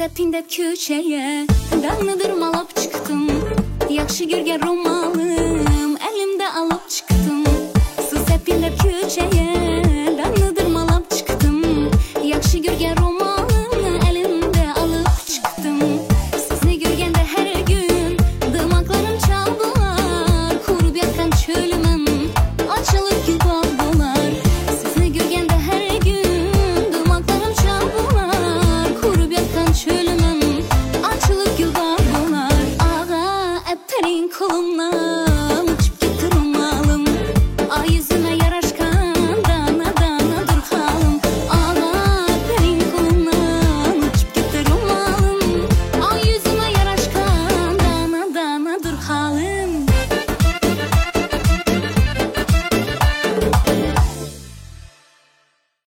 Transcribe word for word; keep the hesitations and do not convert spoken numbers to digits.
səpində küçəyə Dağını dırmalab çıxdım, yaxşı görgən romalım Əlimdə alıb çıxdım, su səpində küçəyə